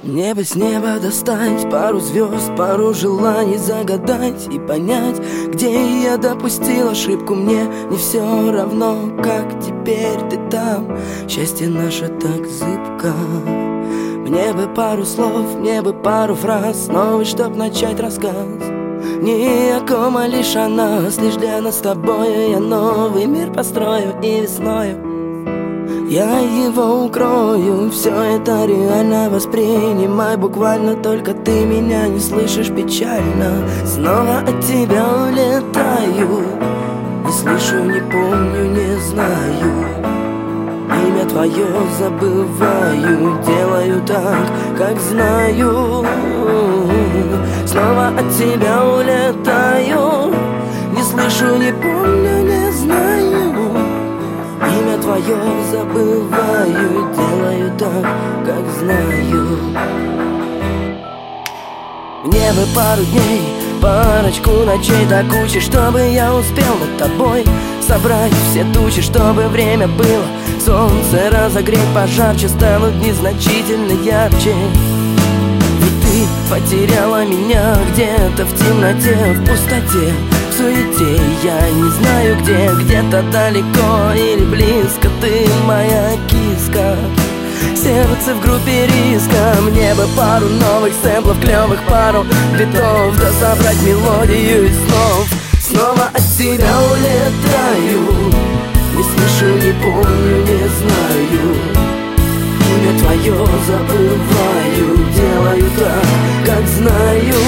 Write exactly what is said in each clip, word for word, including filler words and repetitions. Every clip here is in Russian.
Мне бы с неба достать пару звезд, пару желаний загадать и понять, где я допустил ошибку. Мне не все равно, как теперь ты там. Счастье наше так зыбко. Мне бы пару слов, мне бы пару фраз новый, чтоб начать рассказ. Не о ком, а лишь о нас, лишь для нас с тобой. Я новый мир построю и весною я его укрою. Все это реально, воспринимай буквально. Только ты меня не слышишь печально. Снова от тебя улетаю. Не слышу, не помню, не знаю. Имя твое забываю. Делаю так, как знаю. Снова от тебя улетаю. Не слышу, не помню, не знаю. Имя твое забываю. Делаю так, как знаю. Мне бы пару дней, парочку ночей до кучи, чтобы я успел над тобой собрать все тучи, чтобы время было солнце разогреть пожарче, станут незначительно ярче. Ведь ты потеряла меня где-то в темноте, в пустоте, в суете. Я не знаю где, где-то далеко или близко. Ты моя киска, сердце в группе риска. Мне бы пару новых сэмплов, клевых пару битов, да собрать мелодию из снов. Снова от тебя улетаю. Не слышу, не помню, не знаю. Имя твое забываю. Делаю так, как знаю.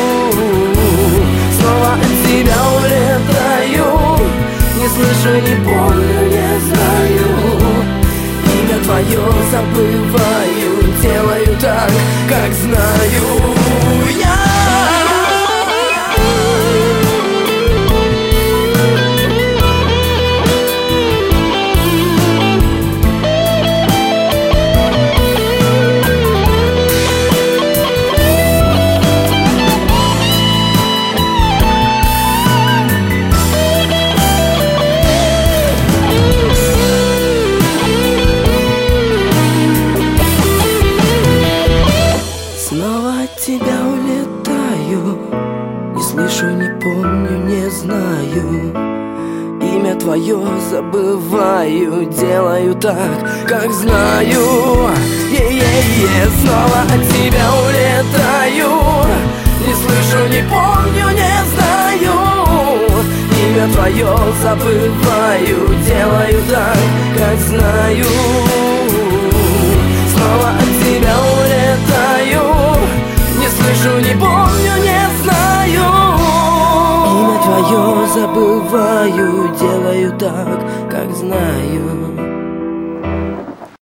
Снова от тебя улетаю. Не слышу, не помню, не знаю. Имя твое забываю. Делаю так, как знаю. Я снова от тебя улетаю. Не слышу, не помню, не знаю. Имя твое забываю. Делаю так, как знаю. Е-е-е. Снова от тебя улетаю. Не слышу, не помню, не знаю. Имя твое забываю. Делаю так, как знаю. Снова от тебя улетаю. Не слышу, не помню, не знаю. Имя твое забываю. Делаю так, как знаю.